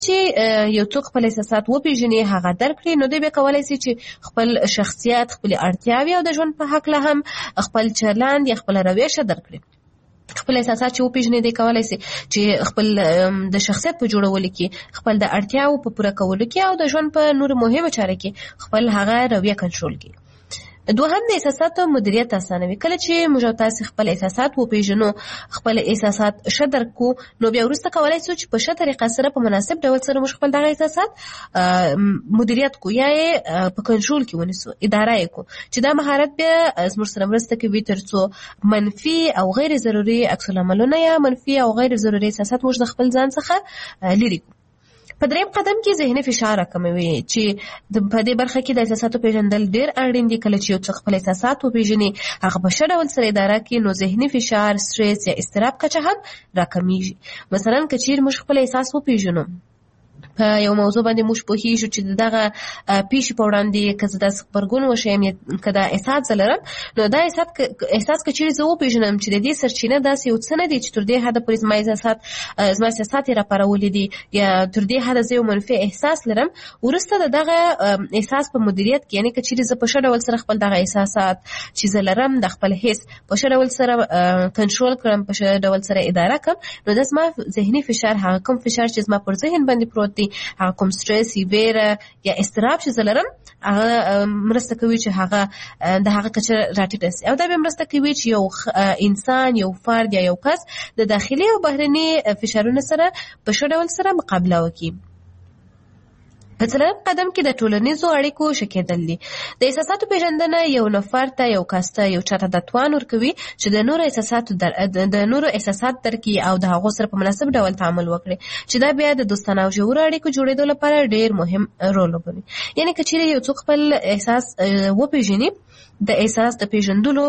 چې یو څوک خپل احساسات وپېژني هغه درک کړي نو دی بیا کولی شي چې خپل شخصیت خپلې اړتیاوې او د ژوند په هکله هم خپل چلند یا خپله رویه ښه درک کړي خپل احساسات چې وپېژني دی کولی شي چې خپل د شخصیت په جوړولو کې خپل د اړتیاوو په پوره کولو کې او د ژوند په نورو مهمو چارو کې خپل هغه رویه کنټرول کړي دوهم د احساساتو مدیریت اسانوي کله چې موږ او تاسې خپل احساسات وپېژنو خپل احساسات ښه درک کړو نو بیا وروسته کولی شو چې په ښه طریقه سره په مناسب ډول سره موږ خپل دغه احساسات مدیریت کړو یا یې په کنټرول کې ونیسو اداره یې کړو چې دا مهارت بیا زموږ سره مرسته کوي تر څو منفي او غیر ضروري عکس العملونه یا منفي او غیر ضروري احساسات موږ د خپل ځان څخه لرې کړو په دریم قدم کې ذهني فشار راکموي چې په دې برخه کې د احساساتو پیژندل ډېر اړین دي کله چې یو څوک خپل احساسات وپېژني هغه په ښه ډول سره اداره کړي نو ذهني فشار سټرس یا اضطراب کچه هم راکمیږي مثلا که چیرې موږ خپل احساس وپېژنو په یو موضوع باندې موږ پوهیږو چې دغه پیښې په وړاندې که زه داسې غبرګون وښیم یا که دا احساس زه لرم نو دا احساس که چیرې زه وپېژنم چې د دې سرچینه داسې یو څه نه دی چې تر دې حده پورې زما احساسات یې راپارولي دي یا تر دې حده زه یو منفي احساس لرم وروسته د دغه احساس په مدیریت کې یعنې که چیرې زه په ښه ډول سره خپل دغه احساسات چې زه لرم د خپل حس په ښه ډول سره کنټرول کړم په ښه ډول سره اداره کړم نو دا زما ذهني فشار هغه کوم فشار چې زما پر ذهن باندې پروت دی هغه کوم سټرس ویره یا اضطراب چې زه لرم هغه مرسته کوي چې هغه د هغه کچه راټیټه شي او دا بیا مرسته کوي چې یو انسان یو فرد یا یو کس د داخلي او بهرني فشارونو سره په ښه ډول سره مقابله وکړي په څلورم قدم کې د ټولنیزو اړیکو ښه کېدل دي د احساساتو پیژندنه یو نفر ته یو کس ته یو چاته دا توان ورکوي چې د نورو احساسات درک کړي او د هغو سره په مناسب ډول تعامل وکړي چې دا بیا د دوستانه او ژورو اړیکو جوړېدو لپاره ډېر مهم رول لوبوي یعنې که چیرې یو څوک خپل احساس وپېژني د احساس د پیژندلو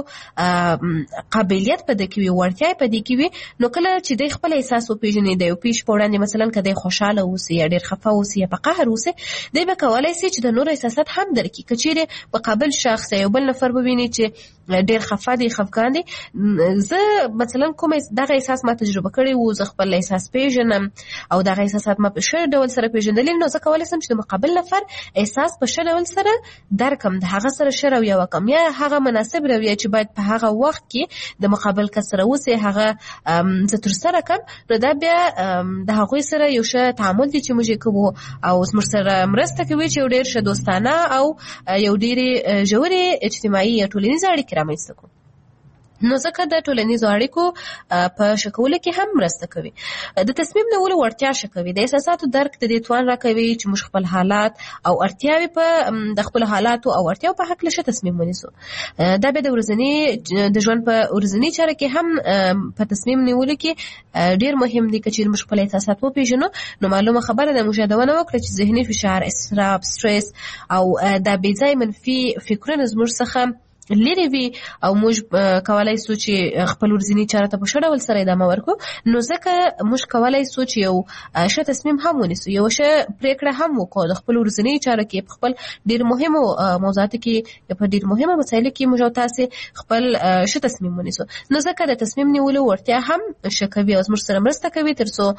قابلیت په دې کې وي وړتیا په دې کې وي نو کله چې د خپل احساس وپېژني د یو پیښې په وړاندې مثلا که دی خوشحاله اوسي یا ډېر خفه اوسي یا په قهر اوسي دی به کولی شي چې د نورو احساسات هم درک کړي که چیرې مقابل شخص یو بل نفر وویني چې ډېر خفه دی خفګان دی زه مثلا کوم دغه احساس ما تجربه کړی و زه خپل احساس پیژنم او دغه احساسات ما په ښه ډول سره پیژندلي نو زه کولی شم چې د مقابل نفر احساس په ښه ډول سره درکم د هغه سره ښه رویه وکړم یا هغه مناسب رویه چې باید په هغه وخت کې د مقابل کس سره اوسي هغه زه ترسره کړم نو دا بیا د هغوی سره یو ښه تعامل دی چې موږ یې کوو او موږ سره مرسته کوي چې یو ډېر ښه دوستانه او یو ډېرې ژورې اجتماعي یا ټولنیزې اړیکې رامنځته کړو نو ځکه د ټولنیزو اړیکو په ښه کولو کې هم مرسته کوي د تصمیم نیولو وړتیا ښه کوي د احساساتو درک د دې توان راکوي چې موږ خپل حالات او اړتیاوې په د خپلو حالاتو او اړتیاو په هکله ښه تصمیم ونیسو دا بیا د ژوند په ورځني چاره کې هم په تصمیم نیولو کې ډېر مهم دی که چیرې موږ خپل احساسات وپېژنو نو معلومه خبره ده موږ یادونه وکړه چې ذهني فشار اضطراب سټرس او دا بېځایه منفي فکرونه زموږ څخه لري وي او موږ کولای شو چې خپل ورځني چاره ته په ښه ډول سره ادامه ورکړو نو ځکه موږ کولای شو چې یو ښه تصمیم هم ونیسو یو ښه پرېکړه هم وکړو د خپل ورځني چاره کې په خپل ډېر مهمو موضوعاتو کې په ډېر مهمو مسایلو کې موږ او تاسې خپل ښه تصمیم ونیسو نو ځکه د تصمیم نیولو وړتیا هم ښه کوي او زموږ سره مرسته کوي تر څو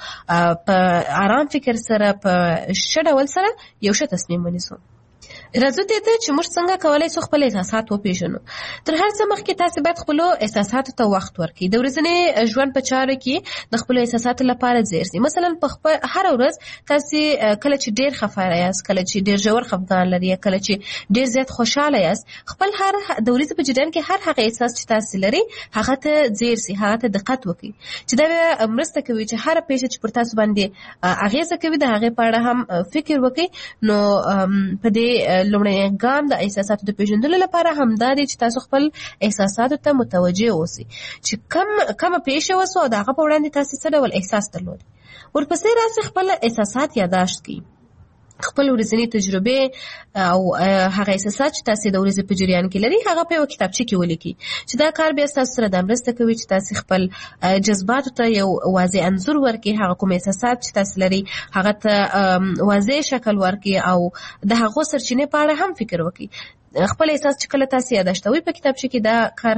په آرام فکر سره په ښه ډول سره یو ښه تصمیم ونیسو راځو دې ته چې موږ څنګه کولی شو خپل احساسات وپېژنو تر هر څه مخکې تاسې باید خپلو احساساتو ته وخت ورکړئ د ورځني ژوند په چارو کې د خپلو احساساتو لپاره ځیر شئ مثلا په هره ورځ تاسې کله چې ډېر خفه یاست کله چې ډېر ژور خفګان لري یا کله چې ډېر زیات خوشحاله یاست خپل هر د ورځې په جریان کې هر هغه احساس چې تاسې لري هغه ته ځیر شئ هغه ته دقت وکړئ چې دا مرسته کوي چې هره پیښه چې پر تاسو باندې اغېزه کوي د هغې په اړه هم فکر وکړئ نو په دې لومړی ګام د احساساتو د پیژندلو لپاره همدا دی چې تاسو خپل احساساتو ته متوجه اوسئ چې کومه پیښه وسوه او د هغه په وړاندې تاسې څه ډول احساس درلود ورپسې راسئ خپل احساسات یادداشت کړئ خپل ورځنی تجربه او هغه احساسات چې تاسو د ورځې په جریان کې لري هغه په یو کتابچه کې ولیکئ چې دا کار بیا تاسو سره د مرسته کوي چې تاسو خپل جذباتو ته یو واضح انځور ورکړئ هغه کوم احساسات چې تاسو لري هغه ته واضح شکل ورکړئ او د هغو سرچینې په اړه هم فکر وکړئ خپل احساس چې کله تاسو یاداشتوي په کتابچه کې دا کار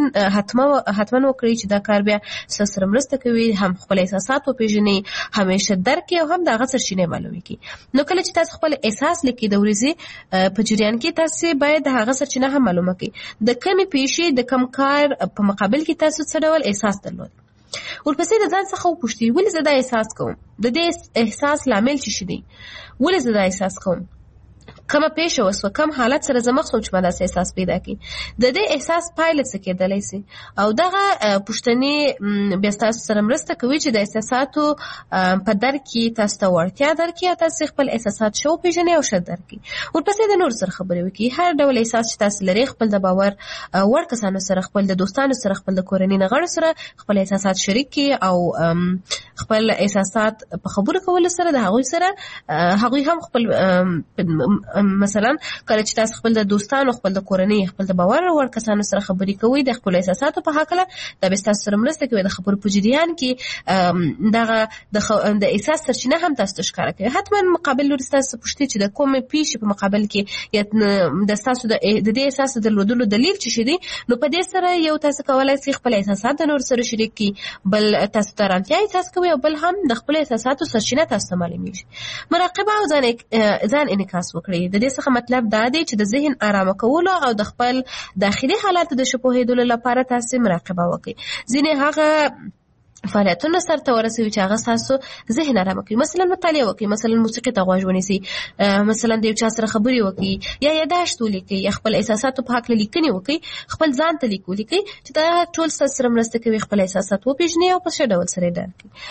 حتما وکړئ چې دا کار بیا سره مرسته کوي، هم خپل احساسات وپېژنئ، همیشه درک کړئ او هم د هغه سرچینې معلومې کړئ. نو کله چې تاسو خپل احساس لیکئ د ورځې په جریان کې تاسو باید د هغه سرچینه هم معلومه کړئ. د کمې پیښې د کم کار په مقابل کې تاسو څه ډول احساس درلود. ورپسې د ځان څخه وپوښتئ ولې زه دا احساس کوم، د دې احساس لامل څه دی، ولې زه دا احساس کوم، کومه پیښه وسوه، کوم حالت سره زه مخ شوم چې ما داسې احساس پیدا کړي، د دې احساس پایله څه کېدلی سي. او دغه پوښتنې بیا تاسو سره مرسته کوي چې د احساساتو په درک کې تاسو ته وړتیا درکړي او تاسو خپل احساسات ښه وپېژنئ او ښه درک کړئ. ورپسې د نورو سره خبرې وکړئ. هر ډول احساس چې تاسو لرئ، خپل د باور وړ کسانو سره، خپل د دوستانو سره، خپل د کورنۍ غړو سره خپل احساسات شریک کړئ او خپل احساسات په خبرو کولو سره د هغوی سره هغوی هم خپل مثلا کله چې تاسو خپل د دوستانو، خپل د کورنۍ، خپل د باور وړ کسانو سره خبرې کوئ د خپل احساساتو په هکله، دا به تاسو سره مرسته کوي د خبرو په جریان کې دغه د احساس سرچینه هم تاسو ته ښکاره کوي. حتما مقابل لوري تاسو پوښتئ چې د کومې پیښې په مقابل کې د تاسو د دې احساس درلودلو دلیل څه دی. نو په دې سره یو تاسو کولای شئ خپل احساسات د نور سره شریک کړئ، بل تاسو ته ارامتیا احساس کوي او بل هم د خپل احساساتو سرچینه تاسو ته معلومیږي. مراقبه او ځان انعکاس وکړئ. د دې څخه مطلب دا دی چې د ذهن آرامه کولو او د خپل داخلي حالاتو د ښه پوهېدلو لپاره تاسو مراقبه وکړئ. ځینې هغه فعالیتونه سرته ورسوي چې هغه تاسو ذهن آرامه کوي. مثلا مطالعه وکړئ، مثلا موسیقي ته غوږ ونیسئ، مثلا د یو چا سره خبرې وکړئ، یا یاداشت ولیکئ، یا خپل احساساتو په هکله لیکنې وکړئ، خپل ځان ته لیک ولیکئ چې دا ټول ستاسو سره مرسته کوي خپل احساسات وپېژنئ او په ښه ډول سره یې درک کړئ.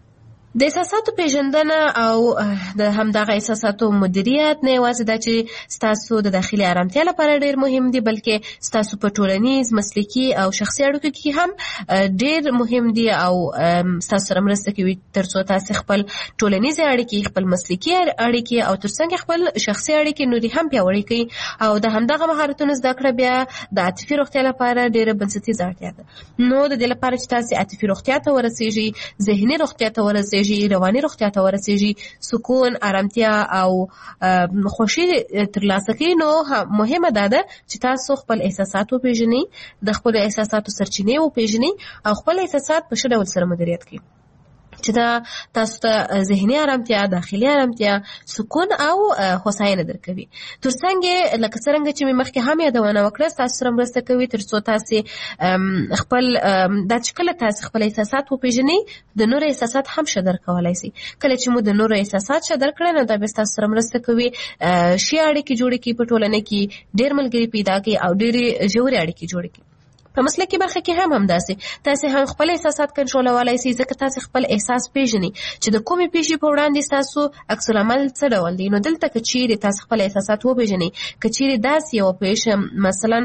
د احساساتو پیژندنه او د همدغه احساساتو مدیریت نه یوازې دا چې ستاسو د داخلي آرامتیا لپاره ډېر مهم دي، بلکې ستاسو په ټولنیز، مسلکي او شخصي اړیکو کې هم ډېر مهم دي او ستاسو سره مرسته کوي ترڅو تاسو خپل ټولنیزې اړیکې، خپل مسلکي اړیکې او ترڅنګ خپل شخصي اړیکې نورې هم پیاوړې کړئ. او د همدغه مهارتونو زده کړه بیا د عاطفي روغتیا لپاره ډېره بنسټیزه اړتیا ده. نو د دې لپاره چې تاسو عاطفي روغتیا ته ورسیږئ، ذهني روغتیا ته ورسیږئ، رواني روغتیا ته ورسیږي، سکون، آرامتیا او خوښي ترلاسه کړئ، نو مهمه ده چې تاسو خپل احساسات وپېژنئ، د خپل احساساتو سرچینې وپېژنئ او خپل احساسات په ښه ډول سره مدیریت کړئ چې دا تاسو ته ذهني آرامتیا، داخلي آرامتیا، سکون او هوساینه درکوي. ترڅنګ لکه څرنګه چې مې مخکې هم یادونه وکړه، تاسو سره مرسته کوي ترڅو تاسو خپل دا چې کله تاسو خپل احساسات وپېژنئ، د نورو احساسات هم ښه درک کولی شئ. کله چې مو د نورو احساسات ښه درک کړئ، نو دا به تاسو سره مرسته کوي ښې اړیکې جوړې کړي، په ټولنه کې ډېر ملګري پیدا کړي او ډېرې ژورې اړیکې جوړې کړي. په مسلکي برخه کې هم همداسې تاسو هم خپل احساسات کنټرولولای شئ، ځکه تاسو خپل احساس پیژنئ چې د کومې پیښې په وړاندې تاسو عکس العمل څه ډول دی. نو دلته که چیرې تاسو خپل احساسات وپېژنئ، که چیرې داسې یوه پیښه مثلا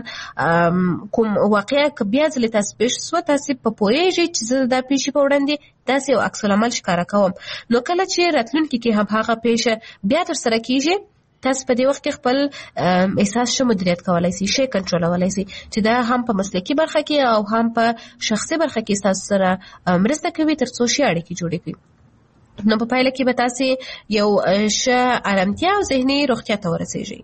کوم واقعه که بیا ځلې تاسو پیښ شوه، تاسو په پوهېږئ چې زه دا پیښې په وړاندې داسې یو عکس العمل ښکاره کوم، نو کله چې راتلونکي کې هم هغه پیښه بیا ترسره کېږي، تاسو په دې وخت کې خپل احساس ښه مدیریت کولی شئ، ښه کنټرولولی شئ، چې دا هم په مسلکي برخه کې او هم په شخصي برخه کې تاسو سره مرسته کوي ترڅو ښې اړیکې جوړې کړئ. نو په پایله کې به تاسو یو ښه آرامتیا او ذهني روغتیا ته ورسېږئ.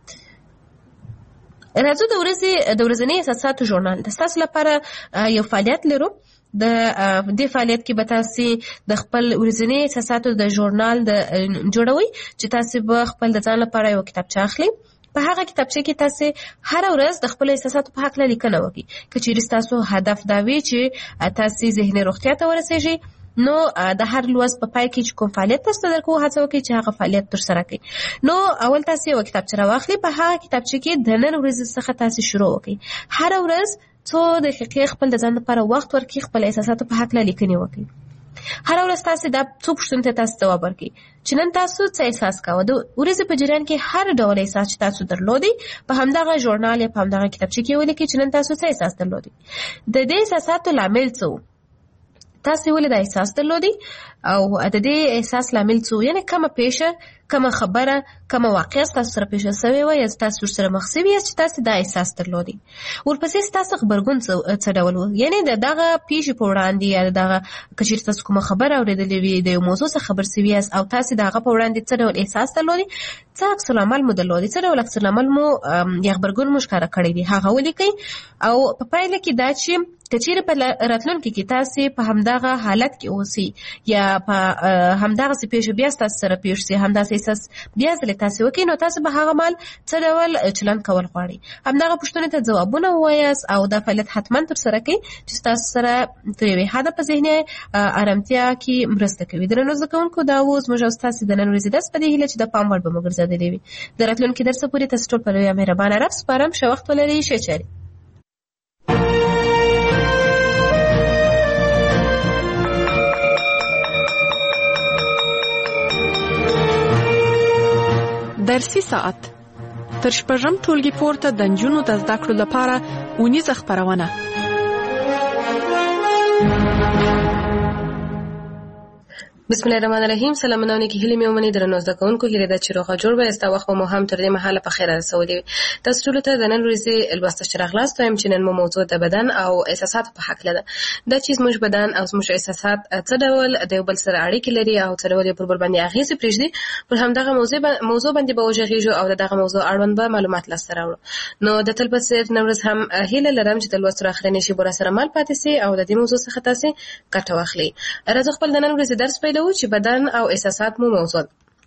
راځو د ورځني احساساتو ژورنال. د تاسو لپاره یو فعالیت لرو. د دې فعالیت کې به تاسو د خپل ورځني احساساتو د ژورنال جوړوي چې تاسو به خپل د ځان لپاره یو کتابچه اخلئ. په هغه کتابچه کې تاسو هر ورځ د خپل احساساتو په هکله لیکنه وکړئ. که چیرې تاسو هدف دا وي چې تاسو ذهني روغتیا ته ورسېږئ، نو د هر لوست په پای کې چې کوم فعالیت تاسو درکوو، هڅه وکړئ چې هغه فعالیت ترسره کړئ. نو اول تاسو یو کتابچه راواخلئ، په هغه کتابچه کې د نن ورځې څخه تاسو شروع وکړئ. هر ورځ څو دقیقې خپل د ځان لپاره وخت ورکړئ، خپل احساساتو په هکله لیکنې وکړئ. هر ورځ تاسو دا څو پوښتنو ته تاسو ځواب ورکړئ چې نن تاسو څه احساس کاوه. د ورځې په جریان کې هر ډول احساس چې تاسو درلودي په همدغه ژورنال یا په همدغه کتابچه کې ولیکئ چې نن تاسو څه احساس درلودي، د دې احساساتو لامل څه و، تاسو ولې دا احساس درلودي او د دې احساس لامل څه یعنی کومه پیښه کومه خبره کومه واقعه تاسو سره پیښه شوې وي یا تاسو سره مخ شوي یا چې تاسو دا احساس درلودي ورپسې تاسو خبرګون څه ډول و یعنی دغه پیښې په وړاندې یا دغه کچیر تاسو کومه خبره اورېدلې وي د یو موضوع څخه خبر شوي او تاسو دغه په وړاندې څه ډول احساس درلودي څه عکس العمل مو درلودي څه ډول عکس العمل مو یا خبرګون مو ښکاره کړی دی هغه ولیکئ او په پایله کې دا چې کچیر په راتلونکي کې تاسو په همدغه حالت کې اوسئ یا په همدغه پیښه بیا تاسو سره پیښ شي همدغه احساس بیا ځل تاسو وکړئ نو تاسو به هغه مال څه ډول چلند کول غواړئ همدغه پوښتنې ته ځوابونه ووایاست او دا فعالیت حتما ترسره کړئ چې تاسو سره تر یوې حده په ذهني ارامتیا کې مرسته کوي درنو زده کوونکو دا اوس موږ تاسو د نن ورځې درس په دې هیله چې د پام وړ به مو ګرځېدلی وي د راتلونکي درس پورې تاسو ټول په لویه مهربانه رب سپارم ښه وخت ولرئ ښه چارې درسي ساعت تر شپږم ټولګي پورته د نجونو د زده کړو لپاره اونیزه خپرونه بسم الله الرحمن الرحیم سلامونه علیکم هیله مې ومني درنو زده کوونکو هیله ده چې روغه جوړ به استا وخت مو هم تر دې مهاله په خیر رسولي تاسو ټول ته د نن ورځې لوسته شرغلاست وایم چې نن مو موضوع د بدن او احساسات په حق لده دا چې زموږ بدن او زموږ احساسات څه ډول د یو بل سره اړیکې لري او څه ډول پر بل باندې اغیز پرېږدي پر همدغه موضوع باندې به وژغېږو او دغه موضوع اړوند به معلومات لاسته راوړو نو د تل په څیر نن ورځ هم هیله لرم چې د لوست اخرنی شی بر سره مال پاتې سي او د دې موضوع څخه تاسو ګټه واخلئ راځو خپل د نن ورځې درس پیلوو چې بدن او احساسات مو موضوع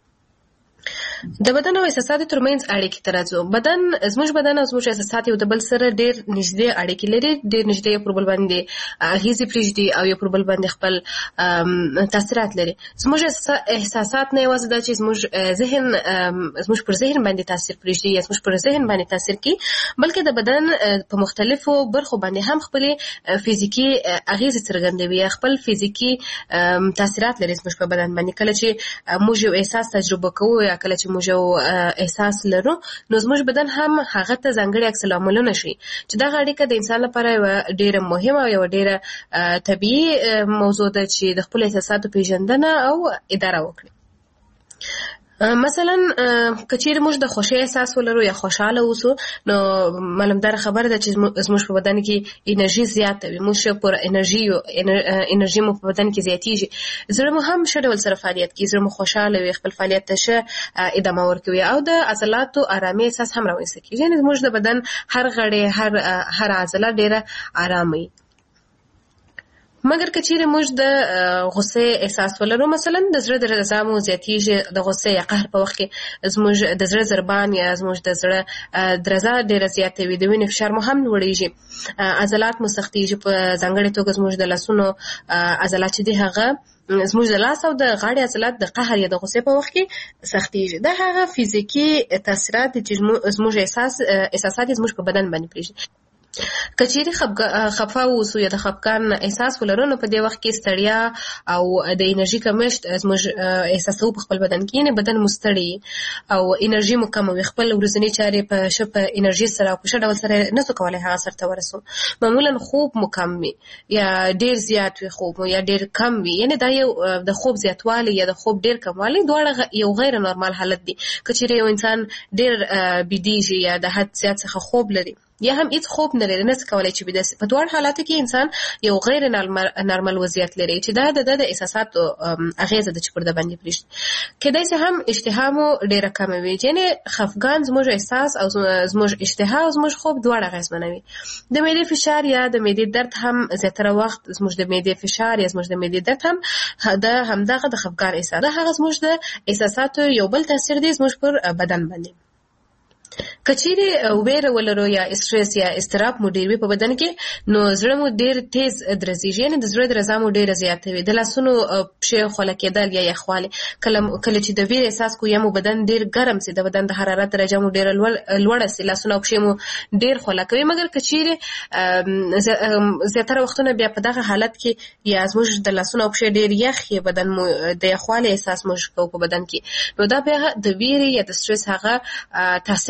د بدن او احساسات ترمنځ اړیکې ترازو زموږ بدن او زموږ احساسات یو د بل سره ډېر نږدې اړیکې لري ډېر نږدې پر بل باندې اغیزې پرېږدي او یو پر بل باندې خپل تاثیرات لري زموږ احساسات نه یوازې دا چې زموږ پر ذهن باندې تاثیر پرېږدي یا زموږ پر ذهن باندې تاثیر کوي بلکې د بدن په مختلفو برخو باندې هم خپل فزیکی اغیزې څرګندوي خپل فزیکی تاثیرات لري زموږ په بدن باندې کله چې موږ یو احساس تجربه کوو یا کله چې موږ یو احساس لرو نو زموږ بدن هم هغه ته ځانګړي عکس العملونه شي چې دا اړیکه د انسان لپاره ډیره مهمه او ډیره طبيعي موضوع ده چې د خپل احساساتو پیژندنه او اداره وکړي مثلا کچیر موږ د خوشی احساس ولرو یا خوشاله اوسو نو معلومدار خبره ده چې زموږ په بدن کې انرژي زیاته وي موږ پر انرژي مو په بدن کې زیاتیږي زړه مو هم ښه ډول سره فعالیت کوي زړه مو خوشاله وي خپل فعالیت ته ښه ادامه ورکوي او د عضلاتو آرامي احساس هم راوځي یعنی زموږ د بدن هر غړی هر عضله ډیره آرامه مګر کچیر موږ د غصه احساس ولرو مثلا د زړه درزا مو زیاتیږي د غصه یا قهر په وخت کې زموږ د زړه ضربان یا زموږ د زړه درزا ډیره زیاته وي د وینې فشار مو هم لوړیږي عضلات مو سختیږي په ځانګړي توګه زموږ د لاسونو عضلات چې دي هغه زموږ د لاس او د غاړې عضلات د قهر یا د غصې په وخت کې سختیږي دا هغه فزیکی تاثیرات چې زموږ احساسات زموږ په بدن باندې پرېږدي کچېری خفه اوسو یا د خفګان احساس ولرو نو په دې وخت کې ستړیا او د انرژي کمښت زموږ احساسو په خپل بدن کې نه بدن مستړی او انرژي مو کم وي خپل ورځنی چارې په شپه انرژي سره او په شډول سره نه څه کولای هغه سره ورسو معمولا خوب مو کم وي یا ډیر زیات وي خوب یا ډیر کم وي یعنی دا یو د خوب زیاتوالی یا د خوب ډیر کموالی دواړه یو غیر نورمال حالت دي کچېری یو انسان ډیر بيدیږي یا د حد زیات څخه خوب لري یا هم هیڅ خوب نه لري نه څه کولای چې بده په دوه حالاتو کې انسان یو غیر نارمل وضعیت لري چې دا د احساساتو اغیزه د چپړه باندې پرېږدي کله چې هم اشتها مو ډیره کم وي یعنی خفګان زموږ احساس او زموږ اشتها او زموږ خوب دواړه اغیزمنوي د معدې فشار یا د معدې درد هم زیاتره وخت زموږ د معدې فشار یا زموږ د معدې درد هم همدغه د خفګان احساس ده هغه زموږ د احساساتو یو بل تاثیر دی زموږ پر بدن باندې کچېری ویره ولرو یا استرس یا استراب مو ډیر وي په بدن کې نو زړه مو ډیر تیز درزيږي یعنی د زړه درزا مو ډیر زیاته وي د لاسونو پښې خوله کېدل یا یخواله کله چې د ویر احساس کو یا مو بدن ډیر ګرم سي د بدن د حرارت درجه مو ډیر لوړه سي لاسونو پښې مو ډیر خوله کوي مګر کچېری زیاتره وختونه بیا په دغه حالت کې یا زموږ د لاسونو پښې ډیر یخ بدن مو د یخواله احساس مو کو په بدن کې نو دا بیا د ویر یا د استرس هغه تاثیر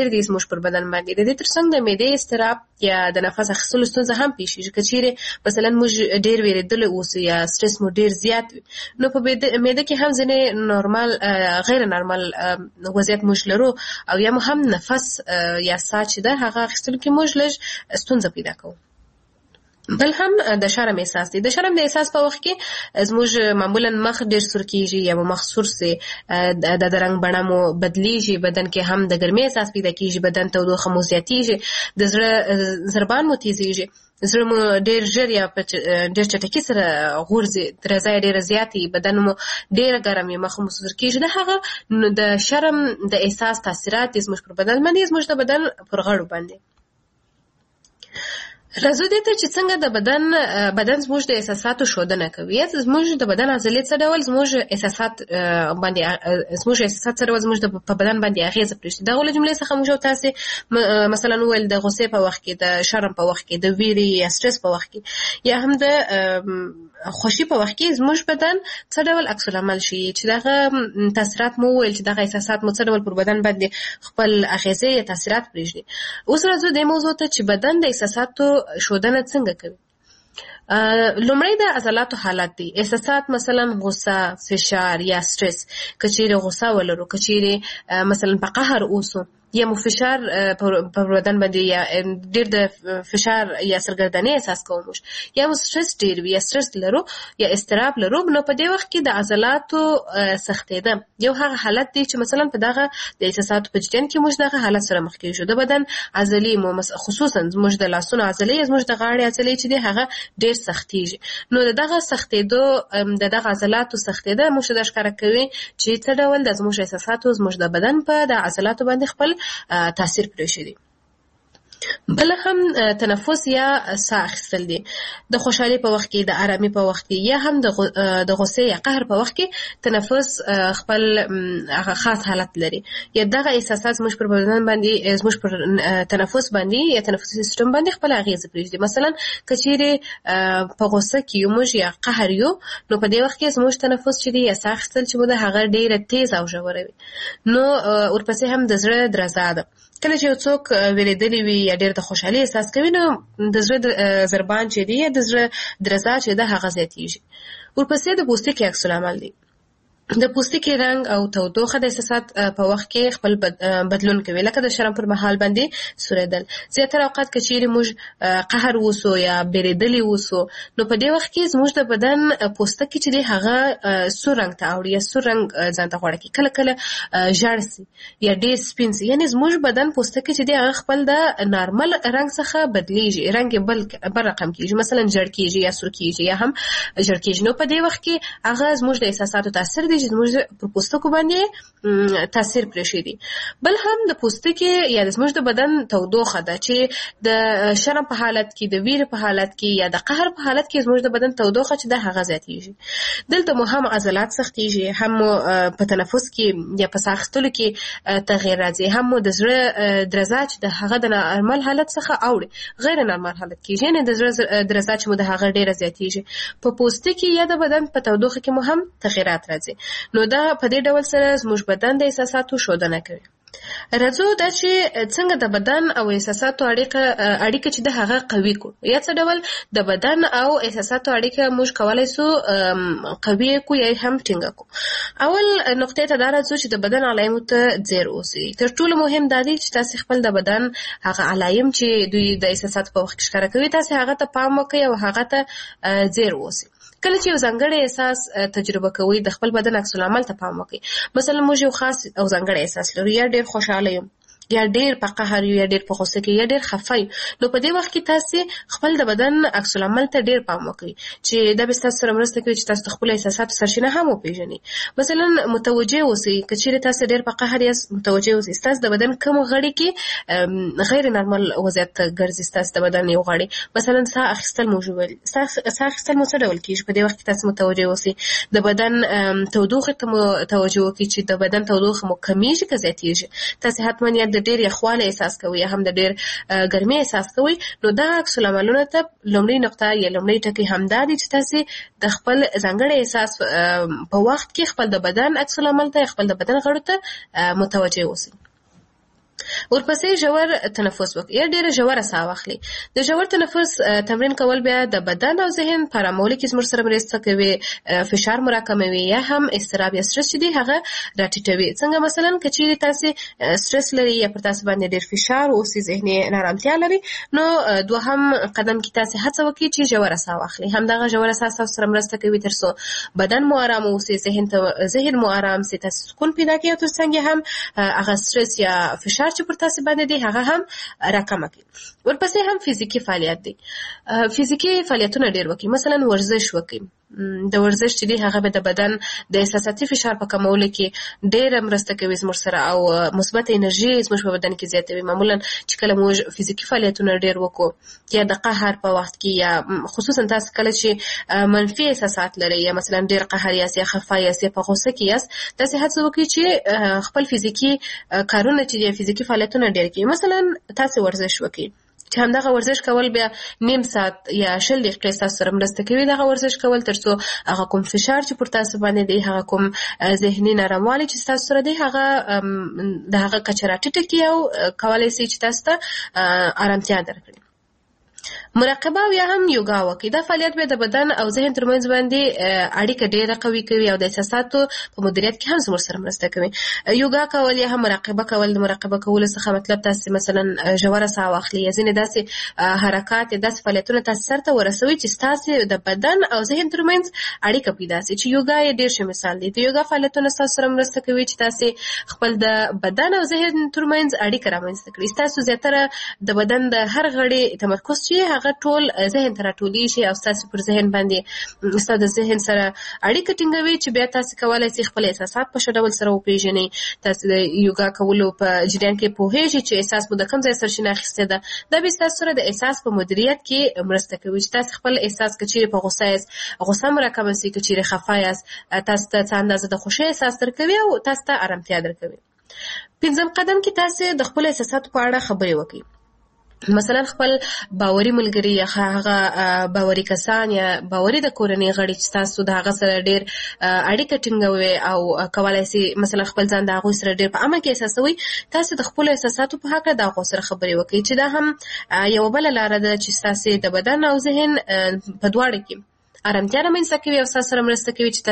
اثر دي زموږ پر بدن باندې. د دې ترڅنګ د معدې اضطراب یا د نفس اخیستلو ستونزه هم پیښیږي. که چیرې مثلا موږ ډېر ویرېدلی اوسو یا سټرس مو ډېر زیات وي، نو په معده کې هم ځینې نورمال غیر نورمال وضعیت موږ لرو، او یا مو هم نفس یا ساه چې ده هغه اخیستلو کې موږ لږ ستونزه پیدا کوو. بل هم د شرم احساس دی. د شرم د احساس په وخت کې زموږ معمولا مخ ډېر سور کېږي یا مخ سور سي، د رنګ بڼه مو بدلیږي، بدن کې هم د ګرمۍ احساس پیدا کېږي، بدن تودوخه مو زیاتېږي، د زړه ضربان مو تیزېږي، زړه مو ډېر ژر یا ډېر چټکي سره غورځي، درزه یې ډېره زیاتې، بدن مو ډېره ګرم وي، مخ مو سور کېږي. د هغه د شرم د احساس تاثیرات دي زموږ پر بدن باندې، زموږ د بدن پر غړو باندې. راځو دې ته چې څنګه د بدن زموږ د احساساتو ښودنه کوي، یا زموږ د بدن عضلې څه ډول زموږ احساسات څه ډول زموږ په بدن باندې اغېزه پرېږدي. دغه له جملې څخه موږ تاسې مثلا وویل د غوسې په وخت کې، د شرم په وخت کې، د ویرې یا سټرس په وخت کې، یا هم د خوشي په وخت کې زموږ بدن څه ډول عکس العمل شي، چې دغه تاثیرات مو وویل چې دغه احساسات مو څه ډول پر بدن باندې خپل اغېزې یا تاثیرات پرېږدي. اوس راځو دې موضوع ته چې بدن د احساساتو ښودنه څنګه کوي. لومړی د عضلاتو حالت دی. احساسات مثلا غوسه، فشار یا سټرس. که چیرې غوسه ولرو، که چیرې مثلا په قهر اوسو، یا مو فشار په بدن باندې یا ډېر د فشار یا سرګردنۍ احساس کوو موږ، یا مو سټرس ډېر وي یا سټرس لرو یا اضطراب لرو، نو په دې وخت کې د عضلاتو سختېده یو هغه حالت دی چې مثلا په دغه د احساساتو په جریان کې موږ دغه حالت سره مخ کېږو. د بدن عضلې مو خصوصا زموږ د لاسونو عضلې، زموږ د غاړې عضلې چې دی هغه ډېر سختېږي. نو د دغه سختېدو، د دغه عضلاتو سختېده موږ دا ښکاره کوي چې څه ډول د زموږ احساساتو زموږ د بدن په د عضلاتو باندې خپل تاثیر پرېښودي. بل هم تنفس یا ساه اخیستل دي. د خوشحالۍ په وخت کې، د آرامۍ په وخت کې، یا هم د غوسې یا قهر په وخت کې تنفس خپل خاص حالت لري. یا دغه احساسات زموږ پر بدن باندې، زموږ پر تنفس باندې یا تنفسي سیستم باندې خپل اغېزه پرېږدي. مثلا که چیرې په غوسه کې یو موږ یا قهر یو، نو په دې وخت کې زموږ تنفس چې دی یا ساه اخیستل چې مو ده هغه ډېره تیز او ژوره وي. نو ورپسې هم د زړه درزا ده. کله چې یو څوک ویرېدلی وي یا ډېر د خوشحالۍ احساس کوي، نو د زړه ضربان چې دی یا د زړه درزا چې ده هغه زیاتېږي. ورپسې د پوستکي عکس العمل دی. د پوستکي رنګ او تودوخه د احساسات په وخت کې خپل بدلون کوي، لکه د شرم پر مهال باندې سوریدل. زیاتره اوقات که چیرې موږ قهر وسو یا بیریدلی وسو، نو په دې وخت کې زموږ د بدن پوستکي چې دی هغه سور رنګ ته اوړي یا سور رنګ ځان ته غوړه کوي، کله کله ژړ سي یا ډېر سپین سي. یعنې زموږ بدن پوستکي چې دی هغه خپل د نارمل رنګ څخه بدلیږي، رنګ یې بل رقم کېږي، مثلا ژړ کېږي یا سور کېږي یا هم ژړ کېږي. نو په دې وخت کې هغه زموږ د احساساتو تاثیر دی چې زموږ پر پوستکو باندې تاثیر پرېښودي. بل هم د پوستکي یا زموږ د بدن تودوخه ده چې د شرم په حالت کې، د ویرې په حالت کې یا د قهر په حالت کې زموږ د بدن تودوخه چې ده هغه زیاتېږي. دلته مو هم عضلات سختېږي، هم په تنفس کې یا په ساه اخیستلو کې تغییر راځي، هم مو د زړه درزا چې د هغه د نارمل حالت څخه اوړي غیر نارمل حالت کېږي، یعنې د زړه درزا چې مو د هغه ډېره زیاتېږي. په پوستکي یا د بدن په تودوخه کې مو هم تغییرات راځي. نو دا په دې ډول سره زموږ بدن د احساساتو ښودنه کوي. راځو دا چې څنګه د بدن او احساساتو اړیکه چې د هغه قوي کړو، یا څه ډول د بدن او احساساتو اړیکه موږ کولی سو قوي کړو یا هم ټینګه کړو. اول نقطې ته دا راځو چې د بدن علایمو ته ځیر اوسئ. تر ټولو مهم دا دی چې تاسې خپل د بدن هغه علایم چې دوی د احساساتو په وخت کې ښکاره کوي، تاسې هغه ته پام وکړئ او هغه ته ځیر اوسئ. کله چې یو ځانګړی احساس تجربه کوئ، د خپل بدن عکس العمل ته پام وکړئ. مثلا موږ یو خاص او ځانګړی احساس لرو، یا ډېر خوشحاله یم، یا ډېر په قهر یو، یا ډېر په غوسه کې، یا ډېر خفه یو. نو په دې وخت کې تاسې خپل د بدن عکس العمل ته ډېر پام وکړئ چې دا به ستاسو سره مرسته کوي چې تاسو د خپلو احساساتو سرچینه هم وپېژنئ. مثلا متوجه اوسئ، که چیرې تاسو ډېر په قهر یاست، متوجه اوسئ ستاسو د بدن کومو غړي کې غیر نارمل وضعیت ګرځي. ستاسو د بدن یو غړی مثلا ساه اخیستل موږ وویل، ساه اخیستل مو څه ډول کېږي، په دې وخت کې تاسو متوجه اوسئ. د بدن تودوخې ته مو توجه وکړئ چې د بدن تودوخه مو کمیږي که زیاتېږي. تاسې حتما یا د ډېر یخوالی احساس کوي یا هم د ډېر ګرمۍ احساس کوي. نو دا عکس العملونه ته لومړۍ نقطه یا لومړۍ ټکی همدا دی چې تاسې د خپل ځانګړی احساس په وخت کې خپل د بدن عکس العمل ته، خپل د بدن غړو ته متوجه اوسئ. ورپسې ژور تنفس وکړئ یا ډېره ژوره ساه واخلئ. د ژور تنفس تمرین کول بیا د بدن او ذهن په آرامولو کې زموږ سره مرسته کوي، فشار مو راکموي یا هم اضطراب یا سټرس چې دی هغه راټیټوي. څنګه مثلا که چیرې تاسې سټرس لري یا پر تاسو باندې ډېر فشار اوسي، ذهني نارامتیا لري، نو دوهم قدم کې تاسې هڅه وکړئ چې ژوره ساه واخلئ. همدغه ژوره ساه تاسو سره مرسته کوي تر څو بدن مو آرام اوسي، ذهن مو آرام سي، تاسو سکون پیدا کړئ او ترڅنګ هم هغه سټرس یا فشار چې پر تاسو باندې دی هغه هم راکمه کړي. ورپسې هم فزیکی فعالیت دی. فزیکی فعالیتونه ډېر وکړئ، مثلا ورزش وکړئ. د ورزش چې دی هغه به د بدن د احساساتي فشار په کمولو کې ډېره مرسته کوي زموږ سره او مثبت انرژي زموږ په بدن کې زیاتوي. معمولا چې کله موږ فزیکی فعالیتونه ډېر وکړو یا د قهر په وخت کې یا خصوصا تاسو کله چې منفي احساسات لرئ یا مثلا ډېر قهر یاست یا خفه یاست یا په غوسه کې یاست، تاسې هڅه وکړئ چې خپل فزیکی کارونه چې دی فزیکی فعالیتونه ډېر کړئ. مثلا تاسې ورزش وکړئ چې همدغه ورزش کول بیا نیم ساعت یا 20 دقیقې تاسو سره مرسته کوي دغه ورزش کول تر څو هغه کوم فشار چې پر تاسو باندې دی، هغه کوم ذهني ناراموالی چې تاسو سره دی، هغه د هغه کچه راټیټه کړي او کولی شي چې تاسو ته آرامتیا درکړي. مراقبه او یا هم یوګا وکړئ. دا فعالیت به د بدن او ذهن ترمنځ باندې اړیکه ډېره قوي کوي او د احساساتو په مدیریت کې هم زموږ سره مرسته کوي. یوګا کول یا هم مراقبه کول، د مراقبه کولو څخه مطلب تاسو مثلا ژوره ساه واخلئ یا ځینې داسې حرکات یا داسې فعالیتونه تاسو سرته ورسوي چې تاسو د بدن او ذهن ترمنځ اړیکه پیدا شي. چې یوګا یې ډېر ښه مثال دی. د یوګا فعالیتونه تاسو سره مرسته کوي چې تاسو خپل د بدن او ذهن ترمنځ اړیکه رامنځته کړئ. تاسو زیاتره د بدن د هر غړي تمرکز چې هغه ټول ذهن ته راټولي شي او تاسو پر ذهن باندې تاسو د ذهن سره اړیکه ټینګوي چې بیا تاسو کولای شئ خپل احساسات په ښه ډول سره وپېژنئ. تاسو د یوګا کولو په جریان کې پوهیږئ چې احساس مو د کوم ځای سرچینه اخیستې ده. دا به تاسو سره د احساس په مدیریت کې مرسته کوي چې تاسو خپل احساس کچېرې په غوسه یاست، غوسه مو راکمه شي، کچېرې خفه یاست، تاسو ته څه اندازه د خوښۍ احساس درکوي او تاسو ته آرامتیا درکوي. پنځم قدم کې تاسو د خپل احساساتو په اړه خبرې وکړئ. مثلا خپل باوري ملګري یا هغه باوري کسان یا باوري د کورنۍ غړي چې تاسو د هغه سره ډېر اړیکه ټینګوي او کولای شي مثلا خپل ځان د هغوی سره ډېر په امن کې احساسوي، تاسو د خپلو احساساتو په هکله د هغو سره خبرې وکړئ چې دا هم یوه بله لاره ده چې تاسو د بدن او ذهن په دواړو کې آرامتیا رامنځته کوي او تاسو سره مرسته کوي چې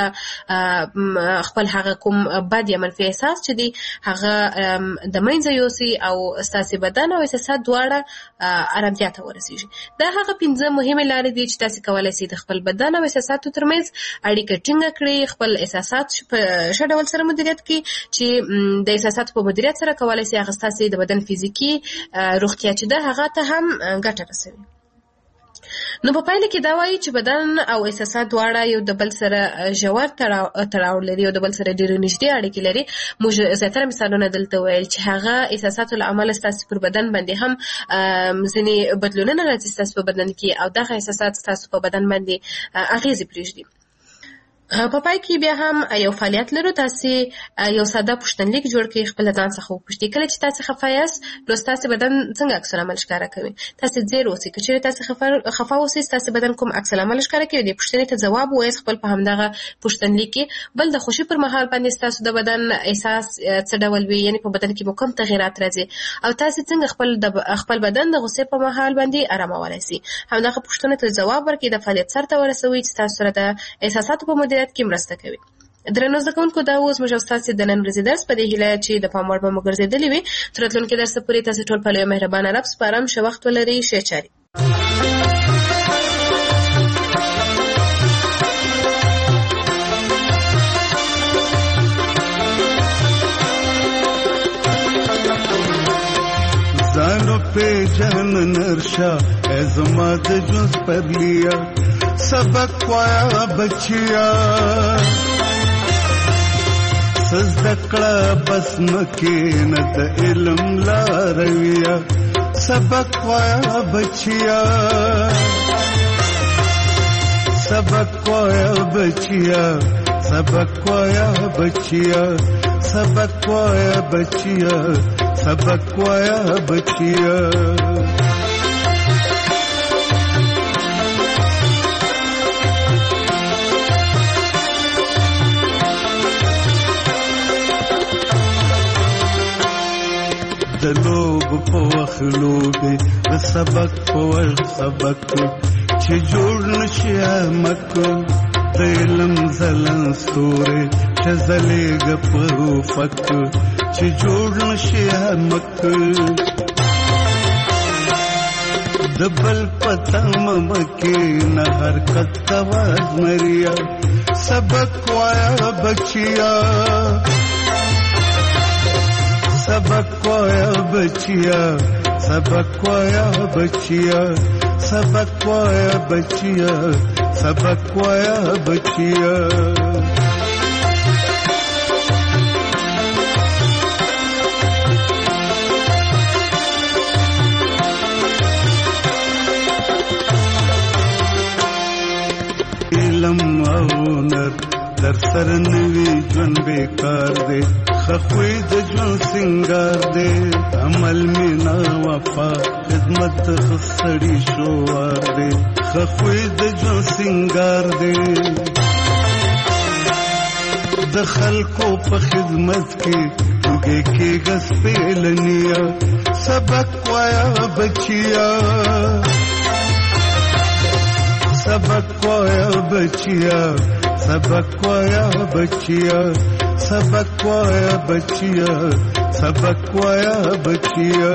تاسو خپل هغه کوم بد یا منفي احساس چې دی هغه د منځه یوسي او تاسو بدن او احساسات دواړه آرامتیا ته ورسیږي. دا هغه 5 مهمه لارې دي چې تاسو کولای شئ د خپل بدن او احساساتو ترمنځ اړیکه ټینګه کړئ، خپل احساسات په ښه ډول سره مدیریت کړئ چې د احساساتو په مدیریت سره کولای شئ هغه تاسو د بدن فزیکی روغتیا چې ده هغه ته هم ګټه رسوي. نو په پایله کې دا وایي چې بدن او احساسات دواړه یو د بل سره ژور تړاو لري او د بل سره ډېرې نږدې اړیکې لري. موږ زیاتره مثالونه دلته ویل چې هغه احساساتو له امله ستاسو پر بدن باندې هم ځینې بدلونونه راځي ستاسو په بدن کې او دغه احساسات ستاسو په بدن باندې اغېزې پرېږدي. په پای کې بیا هم یو فعالیت لرو. تاسو یو ساده پوښتنلیک جوړ کړئ، خپل ځان څخه وپوښتئ کله چې تاسو خفه یاست نو ستاسو بدن څنګه عکس العمل ښکاره کوي. تاسو ځیر اوسئ، که چېرې تاسو خفه اوسئ ستاسو بدن کوم عکس العمل ښکاره کوي. دې پوښتنې ته ځواب ووایئ خپل په همدغه پوښتنلیک کې. بل د خوښۍ پر مهال باندې ستاسو د بدن احساس څه ډول وي، یعنې په بدن کې مو کوم تغیرات راځي او تاسو څنګه خپل بدن د غوسې په مهال باندې آرامولی شئ. همدغه پوښتنو ته ځواب ورکړئ، د فعالیت سرته ورسوئ چې تاسو سره د احساساتو په مدیریت کې مرسته کوي. درنو زده کوونکو، دا اوس موږ ستاسو د نن ورځې درس په دې هیله چې د پام وړ به مو ګرځېدلی وي. تر راتلونکي درسه پورې تاسو ټول په یو مهربانه رب سپارم. ښه وخت ولرئ، ښې چارې. ځانو پیژن نرشا ازما د جز پر لیا سبق وایا بچیا سزدکړه بس مکه نه د علم لارویا سبق وایا بچیا سبق وایا بچیا سبق وایا بچیا سبق وایا بچیا سبق وایا بچیا. د لوب په وخت لوبې د سبق په وخت سبق چې جوړ نشي احمق د علم ځلن ستوري چې ځلېږه په افق چې جوړ نشي احمق د بل پته ممکې نه حرکت تواز مریا سبق وایا بچیا سبق وایا بچیا سبق وایا بچیا سبق وایا بچیا سبق وایا بچیا علم او نر در سر نوی جون بیکار دے خخوی د جون سنگار دے عمل مینا وفا خدمت خسڑی شوار دے خخوی د جون سنگار دے د خلقو په خدمت کې وګه کې غس پیلنیا سبق وایا بچیا سبق وایا بچیا سبق وایا بچیا سبق وایا بچیا سبق وایا بچیا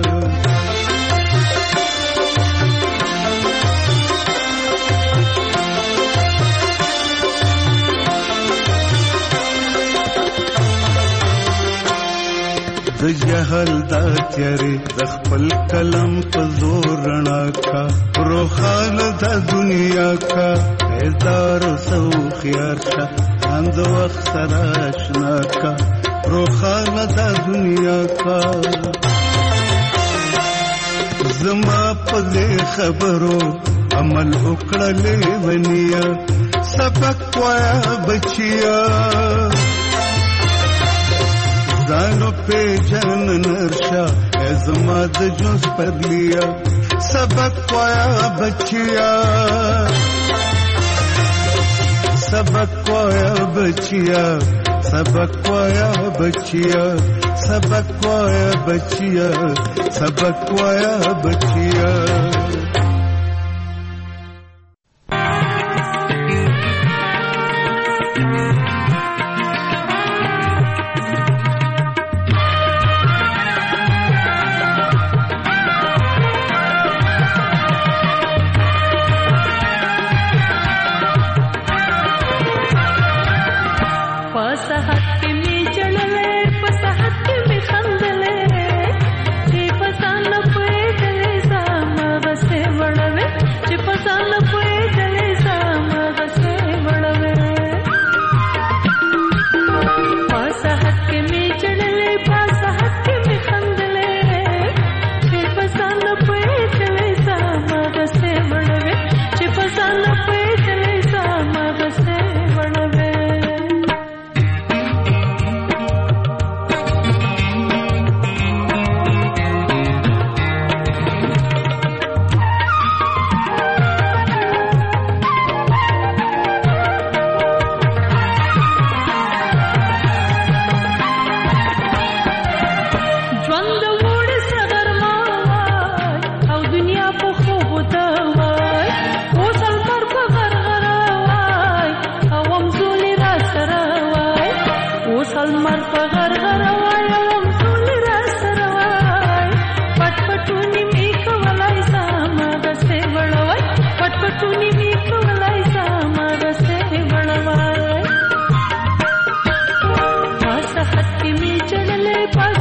د جهل دا تیارې د خپل قلم په زور رڼا کا روخان د دنیا کا بیدار سو خیار شا اند وقت سره اشنا کا روخان د دنیا کا زما په خبرو عمل وکړلې ونیا سبق وایا بچیا زانو پہ جان نرشا ازما د جوز پر لیا سبق وایا بچیا سبق وایا بچیا سبق وایا بچیا سبق وایا بچیا سبق وایا بچیا पास